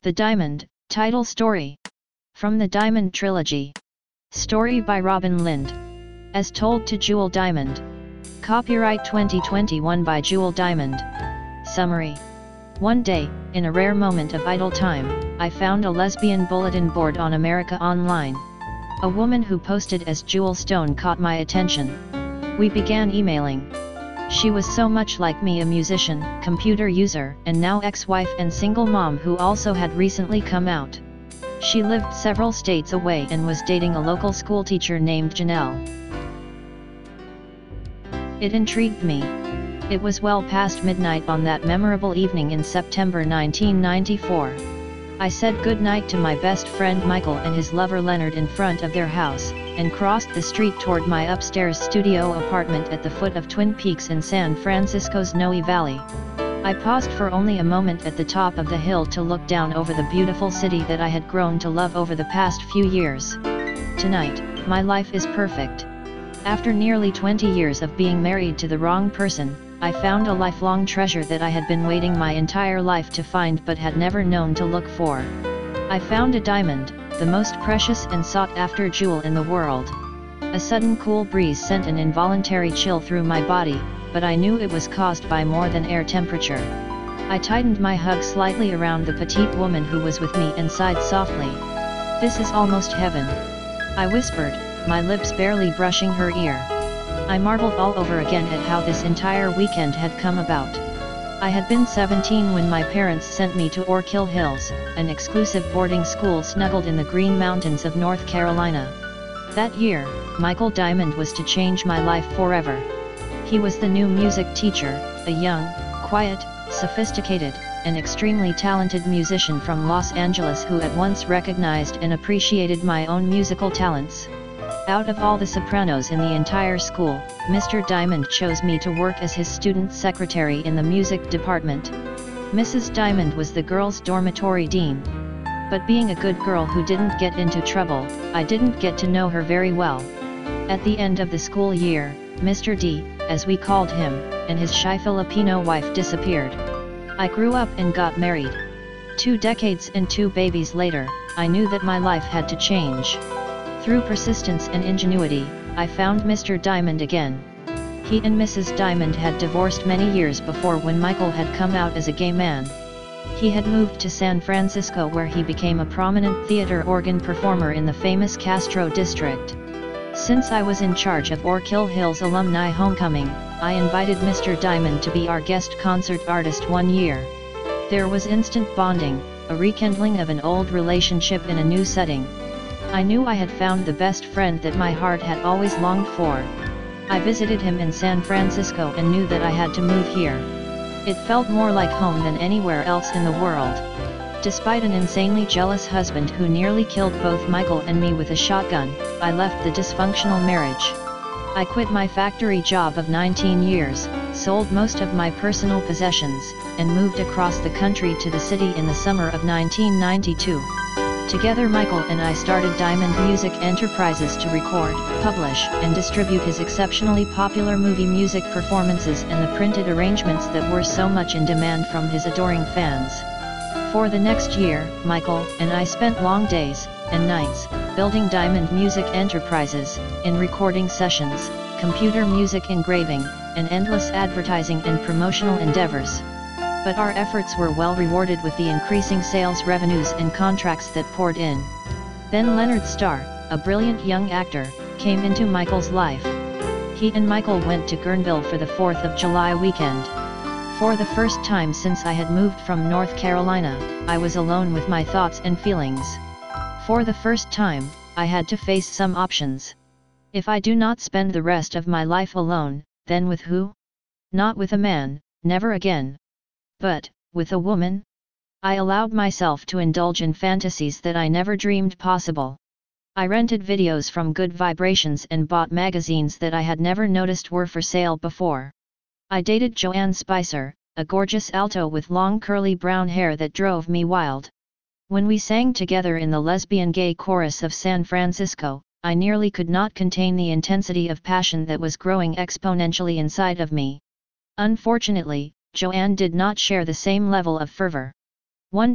The Diamond, title story. From the Diamond Trilogy. Story by Robin Lind. As told to Jewel Diamond. Copyright 2021 by Jewel Diamond. Summary. One day, in a rare moment of idle time, I found a lesbian bulletin board on America Online. A woman who posted as Jewel Stone caught my attention. We began emailing. She was so much like me, a musician, computer user, and now ex-wife and single mom who also had recently come out. She lived several states away and was dating a local schoolteacher named Janelle. It intrigued me. It was well past midnight on that memorable evening in September 1994. I said goodnight to my best friend Michael and his lover Leonard in front of their house, and crossed the street toward my upstairs studio apartment at the foot of Twin Peaks in San Francisco's Noe Valley. I paused for only a moment at the top of the hill to look down over the beautiful city that I had grown to love over the past few years. Tonight, my life is perfect. After nearly 20 years of being married to the wrong person, I found a lifelong treasure that I had been waiting my entire life to find but had never known to look for. I found a diamond, the most precious and sought-after jewel in the world. A sudden cool breeze sent an involuntary chill through my body, but I knew it was caused by more than air temperature. I tightened my hug slightly around the petite woman who was with me and sighed softly. "This is almost heaven," I whispered, my lips barely brushing her ear. I marveled all over again at how this entire weekend had come about. I had been 17 when my parents sent me to Orkill Hills, an exclusive boarding school snuggled in the Green Mountains of North Carolina. That year, Michael Diamond was to change my life forever. He was the new music teacher, a young, quiet, sophisticated, and extremely talented musician from Los Angeles who at once recognized and appreciated my own musical talents. Out of all the sopranos in the entire school, Mr. Diamond chose me to work as his student secretary in the music department. Mrs. Diamond was the girls' dormitory dean. But being a good girl who didn't get into trouble, I didn't get to know her very well. At the end of the school year, Mr. D, as we called him, and his shy Filipino wife disappeared. I grew up and got married. 2 decades and 2 babies later, I knew that my life had to change. Through persistence and ingenuity, I found Mr. Diamond again. He and Mrs. Diamond had divorced many years before when Michael had come out as a gay man. He had moved to San Francisco where he became a prominent theater organ performer in the famous Castro district. Since I was in charge of Orkill Hills Alumni Homecoming, I invited Mr. Diamond to be our guest concert artist one year. There was instant bonding, a rekindling of an old relationship in a new setting. I knew I had found the best friend that my heart had always longed for. I visited him in San Francisco and knew that I had to move here. It felt more like home than anywhere else in the world. Despite an insanely jealous husband who nearly killed both Michael and me with a shotgun, I left the dysfunctional marriage. I quit my factory job of 19 years, sold most of my personal possessions, and moved across the country to the city in the summer of 1992. Together Michael and I started Diamond Music Enterprises to record, publish, and distribute his exceptionally popular movie music performances and the printed arrangements that were so much in demand from his adoring fans. For the next year, Michael and I spent long days and nights building Diamond Music Enterprises, in recording sessions, computer music engraving, and endless advertising and promotional endeavors. But our efforts were well rewarded with the increasing sales revenues and contracts that poured in. Then Leonard Starr, a brilliant young actor, came into Michael's life. He and Michael went to Guerneville for the 4th of July weekend. For the first time since I had moved from North Carolina, I was alone with my thoughts and feelings. For the first time, I had to face some options. If I do not spend the rest of my life alone, then with who? Not with a man, never again. But, with a woman? I allowed myself to indulge in fantasies that I never dreamed possible. I rented videos from Good Vibrations and bought magazines that I had never noticed were for sale before. I dated Joanne Spicer, a gorgeous alto with long curly brown hair that drove me wild. When we sang together in the lesbian gay chorus of San Francisco, I nearly could not contain the intensity of passion that was growing exponentially inside of me. Unfortunately, Joanne did not share the same level of fervor. One day,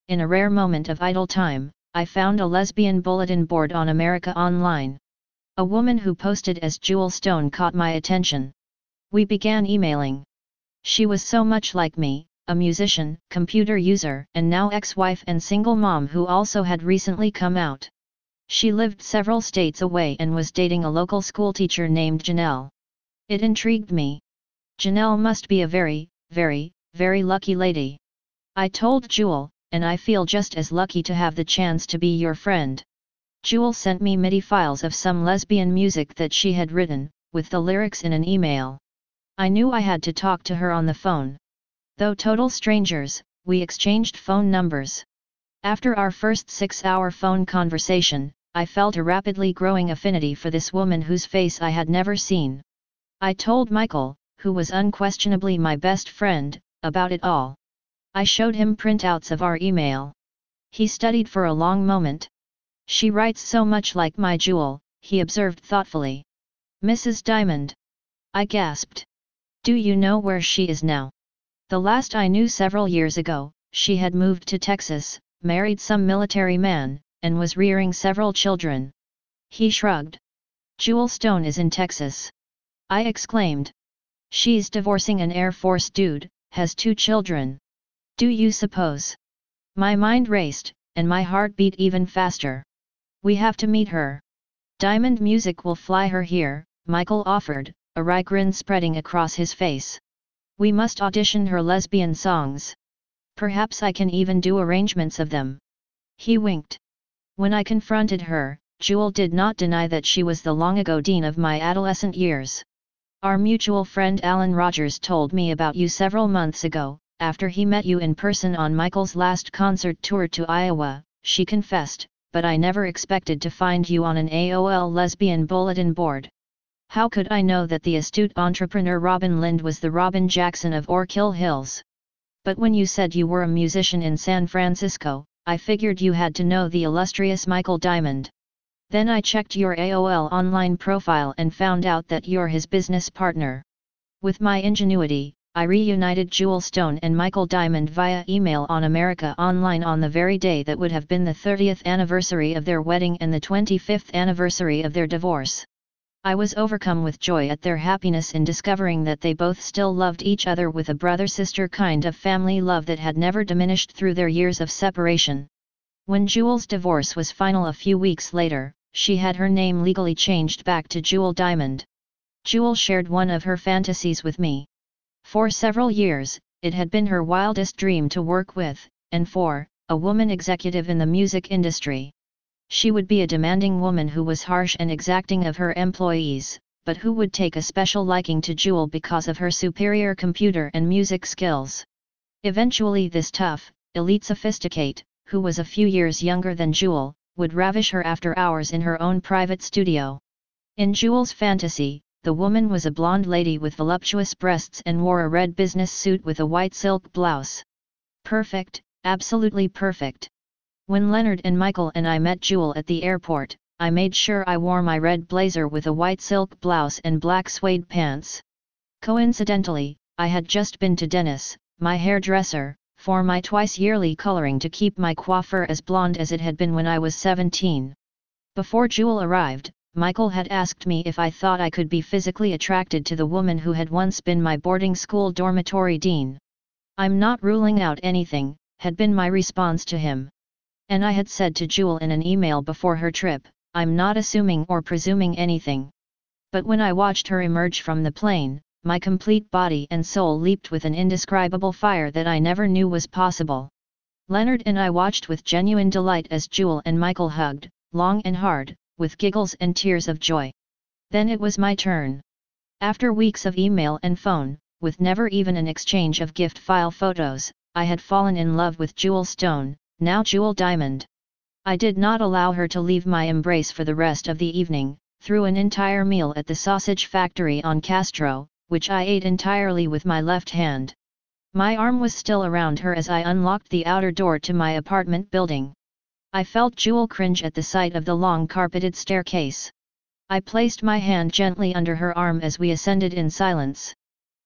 in a rare moment of idle time, I found a lesbian bulletin board on America Online. A woman who posted as Jewel Stone caught my attention. We began emailing. She was so much like me, a musician, computer user, and now ex-wife and single mom who also had recently come out. She lived several states away and was dating a local schoolteacher named Janelle. It intrigued me. Janelle must be a very, very, very lucky lady. I told Jewel, and I feel just as lucky to have the chance to be your friend. Jewel sent me MIDI files of some lesbian music that she had written, with the lyrics in an email. I knew I had to talk to her on the phone. Though total strangers, we exchanged phone numbers. After our first 6-hour phone conversation, I felt a rapidly growing affinity for this woman whose face I had never seen. I told Michael, who was unquestionably my best friend, about it all. I showed him printouts of our email. He studied for a long moment. She writes so much like my Jewel, he observed thoughtfully. Mrs. Diamond. I gasped. Do you know where she is now? The last I knew several years ago, she had moved to Texas, married some military man, and was rearing several children. He shrugged. Jewel Stone is in Texas. I exclaimed. She's divorcing an Air Force dude, has 2 children. Do you suppose? My mind raced, and my heart beat even faster. We have to meet her. Diamond Music will fly her here, Michael offered, a wry grin spreading across his face. We must audition her lesbian songs. Perhaps I can even do arrangements of them. He winked. When I confronted her, Jewel did not deny that she was the long-ago dean of my adolescent years. Our mutual friend Alan Rogers told me about you several months ago, after he met you in person on Michael's last concert tour to Iowa, she confessed, but I never expected to find you on an AOL lesbian bulletin board. How could I know that the astute entrepreneur Robin Lind was the Robin Jackson of Orkill Hills? But when you said you were a musician in San Francisco, I figured you had to know the illustrious Michael Diamond. Then I checked your AOL online profile and found out that you're his business partner. With my ingenuity, I reunited Jewel Stone and Michael Diamond via email on America Online on the very day that would have been the 30th anniversary of their wedding and the 25th anniversary of their divorce. I was overcome with joy at their happiness in discovering that they both still loved each other with a brother-sister kind of family love that had never diminished through their years of separation. When Jewel's divorce was final a few weeks later, she had her name legally changed back to Jewel Diamond. Jewel shared one of her fantasies with me. For several years, it had been her wildest dream to work with, and for, a woman executive in the music industry. She would be a demanding woman who was harsh and exacting of her employees, but who would take a special liking to Jewel because of her superior computer and music skills. Eventually this tough, elite sophisticate, who was a few years younger than Jewel, would ravish her after hours in her own private studio. In Jewel's fantasy, the woman was a blonde lady with voluptuous breasts and wore a red business suit with a white silk blouse. Perfect, absolutely perfect. When Leonard and Michael and I met Jewel at the airport, I made sure I wore my red blazer with a white silk blouse and black suede pants. Coincidentally, I had just been to Dennis, my hairdresser, for my twice-yearly coloring to keep my coiffure as blonde as it had been when I was 17. Before Jewel arrived, Michael had asked me if I thought I could be physically attracted to the woman who had once been my boarding school dormitory dean. I'm not ruling out anything, had been my response to him. And I had said to Jewel in an email before her trip, I'm not assuming or presuming anything. But when I watched her emerge from the plane, my complete body and soul leaped with an indescribable fire that I never knew was possible. Leonard and I watched with genuine delight as Jewel and Michael hugged, long and hard, with giggles and tears of joy. Then it was my turn. After weeks of email and phone, with never even an exchange of gift file photos, I had fallen in love with Jewel Stone, now Jewel Diamond. I did not allow her to leave my embrace for the rest of the evening, through an entire meal at the sausage factory on Castro, which I ate entirely with my left hand. My arm was still around her as I unlocked the outer door to my apartment building. I felt Jewel cringe at the sight of the long carpeted staircase. I placed my hand gently under her arm as we ascended in silence.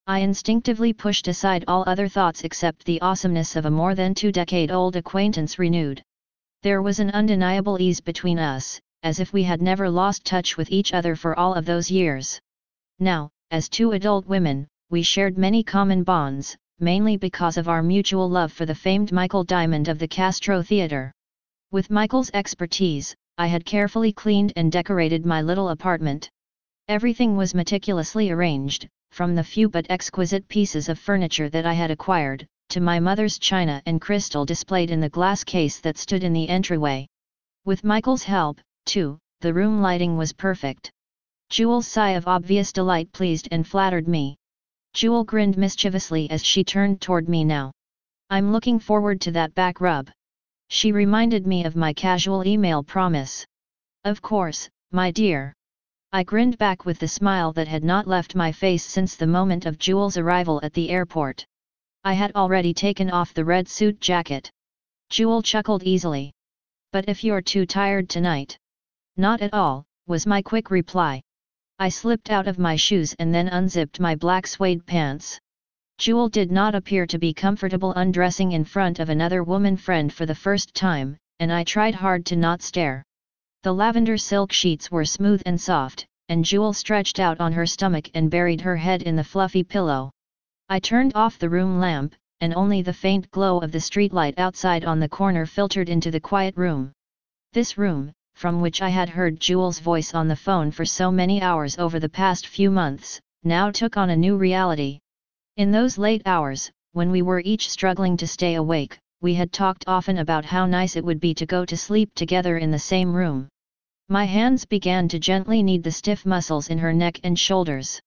I instinctively pushed aside all other thoughts except the awesomeness of a more than 2-decade-old acquaintance renewed. There was an undeniable ease between us, as if we had never lost touch with each other for all of those years. Now, as two adult women, we shared many common bonds, mainly because of our mutual love for the famed Michael Diamond of the Castro Theatre. With Michael's expertise, I had carefully cleaned and decorated my little apartment. Everything was meticulously arranged, from the few but exquisite pieces of furniture that I had acquired, to my mother's china and crystal displayed in the glass case that stood in the entryway. With Michael's help, too, the room lighting was perfect. Jewel's sigh of obvious delight pleased and flattered me. Jewel grinned mischievously as she turned toward me now. "I'm looking forward to that back rub." She reminded me of my casual email promise. "Of course, my dear." I grinned back with the smile that had not left my face since the moment of Jewel's arrival at the airport. I had already taken off the red suit jacket. Jewel chuckled easily. "But if you're too tired tonight." "Not at all," was my quick reply. I slipped out of my shoes and then unzipped my black suede pants. Jewel did not appear to be comfortable undressing in front of another woman friend for the first time, and I tried hard to not stare. The lavender silk sheets were smooth and soft, and Jewel stretched out on her stomach and buried her head in the fluffy pillow. I turned off the room lamp, and only the faint glow of the streetlight outside on the corner filtered into the quiet room. This room, from which I had heard Jewel's voice on the phone for so many hours over the past few months, now took on a new reality. In those late hours, when we were each struggling to stay awake, we had talked often about how nice it would be to go to sleep together in the same room. My hands began to gently knead the stiff muscles in her neck and shoulders.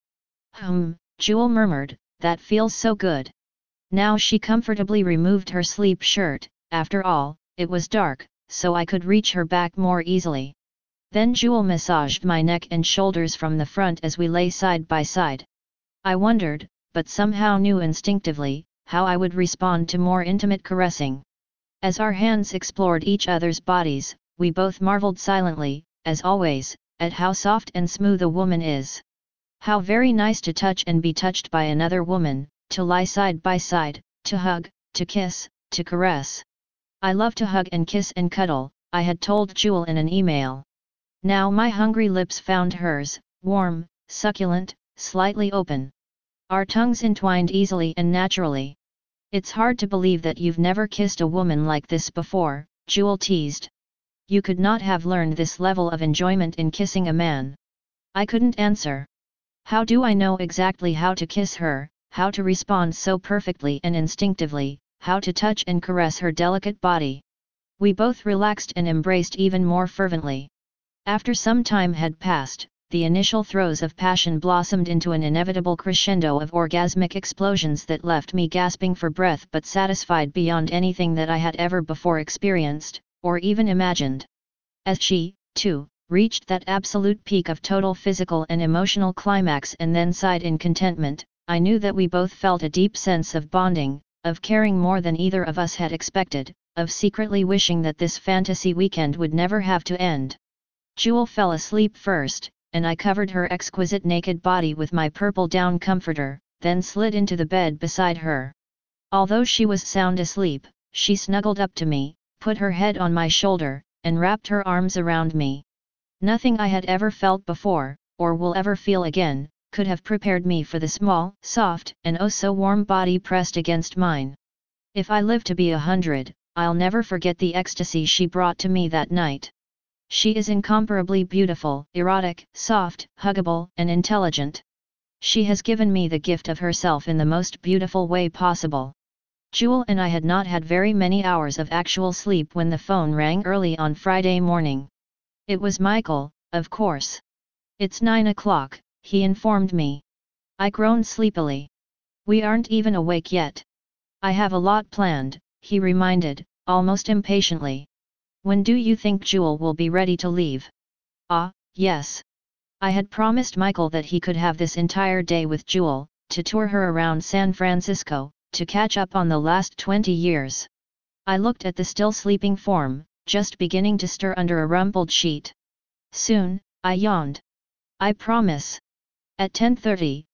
Jewel murmured, "That feels so good." Now she comfortably removed her sleep shirt. After all, it was dark, so I could reach her back more easily. Then Jewel massaged my neck and shoulders from the front as we lay side by side. I wondered, but somehow knew instinctively, how I would respond to more intimate caressing. As our hands explored each other's bodies, we both marveled silently, as always, at how soft and smooth a woman is. How very nice to touch and be touched by another woman, to lie side by side, to hug, to kiss, to caress. "I love to hug and kiss and cuddle," I had told Jewel in an email. Now my hungry lips found hers, warm, succulent, slightly open. Our tongues entwined easily and naturally. "It's hard to believe that you've never kissed a woman like this before," Jewel teased. "You could not have learned this level of enjoyment in kissing a man." I couldn't answer. How do I know exactly how to kiss her, how to respond so perfectly and instinctively, how to touch and caress her delicate body? We both relaxed and embraced even more fervently. After some time had passed, the initial throes of passion blossomed into an inevitable crescendo of orgasmic explosions that left me gasping for breath but satisfied beyond anything that I had ever before experienced, or even imagined. As she, too, reached that absolute peak of total physical and emotional climax and then sighed in contentment, I knew that we both felt a deep sense of bonding, of caring more than either of us had expected, of secretly wishing that this fantasy weekend would never have to end. Jewel fell asleep first, and I covered her exquisite naked body with my purple down comforter, then slid into the bed beside her. Although she was sound asleep, she snuggled up to me, put her head on my shoulder, and wrapped her arms around me. Nothing I had ever felt before, or will ever feel again, could have prepared me for the small, soft, and oh so warm body pressed against mine. If I live to be 100, I'll never forget the ecstasy she brought to me that night. She is incomparably beautiful, erotic, soft, huggable, and intelligent. She has given me the gift of herself in the most beautiful way possible. Jewel and I had not had very many hours of actual sleep when the phone rang early on Friday morning. It was Michael, of course. "It's 9 o'clock, he informed me. I groaned sleepily. "We aren't even awake yet." "I have a lot planned," he reminded, almost impatiently. "When do you think Jewel will be ready to leave?" "Ah, yes. I had promised Michael that he could have this entire day with Jewel, to tour her around San Francisco, to catch up on the last 20 years. I looked at the still sleeping form, just beginning to stir under a rumpled sheet. "Soon," I yawned. "I promise." At 10:30,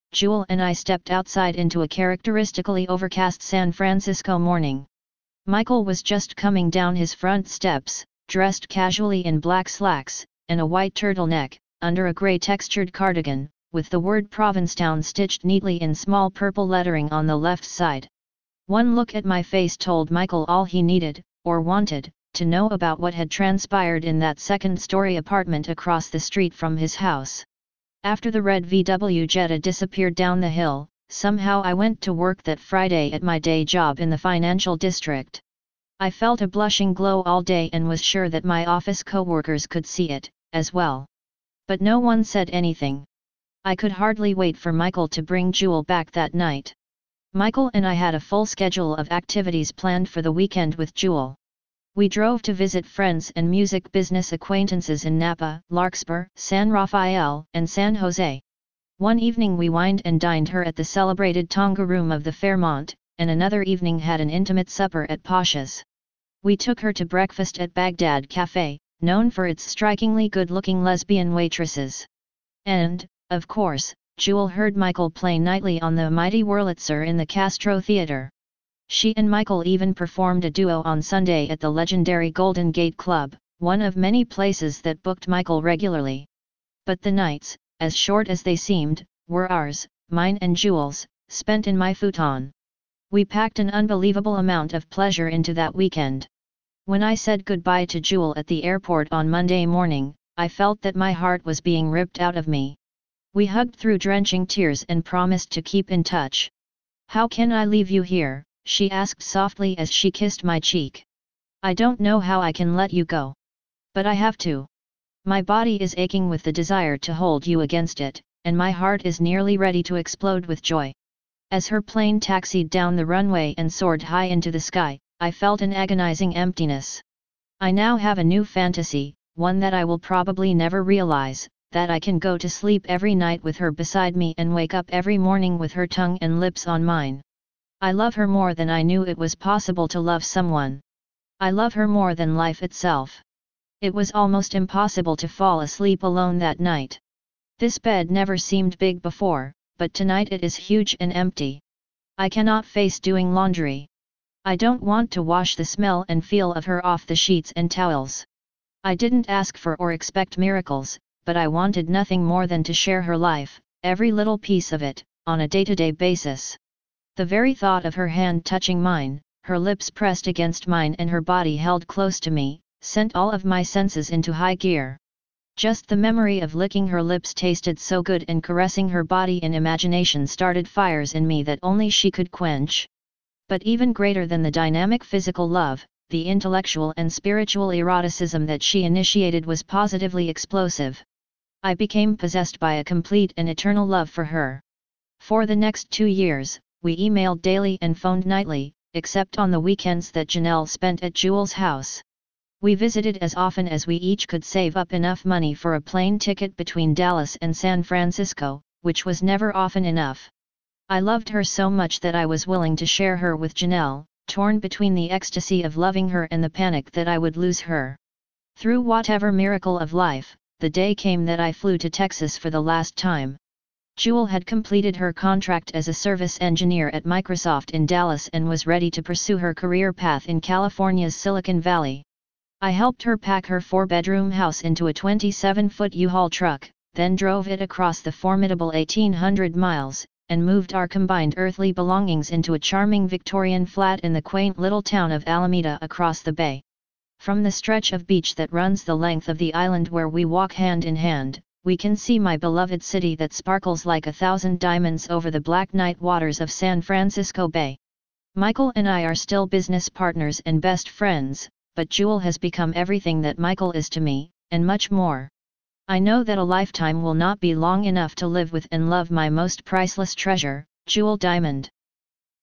Jewel and I stepped outside into a characteristically overcast San Francisco morning. Michael was just coming down his front steps, dressed casually in black slacks, and a white turtleneck, under a grey textured cardigan, with the word Provincetown stitched neatly in small purple lettering on the left side. One look at my face told Michael all he needed, or wanted, to know about what had transpired in that second-story apartment across the street from his house. After the red VW Jetta disappeared down the hill, somehow I went to work that Friday at my day job in the financial district. I felt a blushing glow all day and was sure that my office co-workers could see it, as well. But no one said anything. I could hardly wait for Michael to bring Jewel back that night. Michael and I had a full schedule of activities planned for the weekend with Jewel. We drove to visit friends and music business acquaintances in Napa, Larkspur, San Rafael, and San Jose. One evening we wined and dined her at the celebrated Tonga Room of the Fairmont, and another evening had an intimate supper at Pasha's. We took her to breakfast at Baghdad Cafe, known for its strikingly good-looking lesbian waitresses. And, of course, Jewel heard Michael play nightly on the mighty Wurlitzer in the Castro Theatre. She and Michael even performed a duo on Sunday at the legendary Golden Gate Club, one of many places that booked Michael regularly. But the nights, as short as they seemed, were ours, mine and Jewel's, spent in my futon. We packed an unbelievable amount of pleasure into that weekend. When I said goodbye to Jewel at the airport on Monday morning, I felt that my heart was being ripped out of me. We hugged through drenching tears and promised to keep in touch. "How can I leave you here?" she asked softly as she kissed my cheek. "I don't know how I can let you go. But I have to. My body is aching with the desire to hold you against it, and my heart is nearly ready to explode with joy." As her plane taxied down the runway and soared high into the sky, I felt an agonizing emptiness. I now have a new fantasy, one that I will probably never realize, that I can go to sleep every night with her beside me and wake up every morning with her tongue and lips on mine. I love her more than I knew it was possible to love someone. I love her more than life itself. It was almost impossible to fall asleep alone that night. This bed never seemed big before, but tonight it is huge and empty. I cannot face doing laundry. I don't want to wash the smell and feel of her off the sheets and towels. I didn't ask for or expect miracles, but I wanted nothing more than to share her life, every little piece of it, on a day-to-day basis. The very thought of her hand touching mine, her lips pressed against mine and her body held close to me, sent all of my senses into high gear. Just the memory of licking her lips tasted so good, and caressing her body in imagination started fires in me that only she could quench. But even greater than the dynamic physical love, the intellectual and spiritual eroticism that she initiated was positively explosive. I became possessed by a complete and eternal love for her. For the next 2 years, we emailed daily and phoned nightly, except on the weekends that Janelle spent at Jewel's house. We visited as often as we each could save up enough money for a plane ticket between Dallas and San Francisco, which was never often enough. I loved her so much that I was willing to share her with Janelle, torn between the ecstasy of loving her and the panic that I would lose her. Through whatever miracle of life, the day came that I flew to Texas for the last time. Jewel had completed her contract as a service engineer at Microsoft in Dallas and was ready to pursue her career path in California's Silicon Valley. I helped her pack her 4-bedroom house into a 27-foot U-Haul truck, then drove it across the formidable 1,800 miles, and moved our combined earthly belongings into a charming Victorian flat in the quaint little town of Alameda across the bay. From the stretch of beach that runs the length of the island where we walk hand in hand, we can see my beloved city that sparkles like 1,000 diamonds over the black night waters of San Francisco Bay. Michael and I are still business partners and best friends, but Jewel has become everything that Michael is to me, and much more. I know that a lifetime will not be long enough to live with and love my most priceless treasure, Jewel Diamond.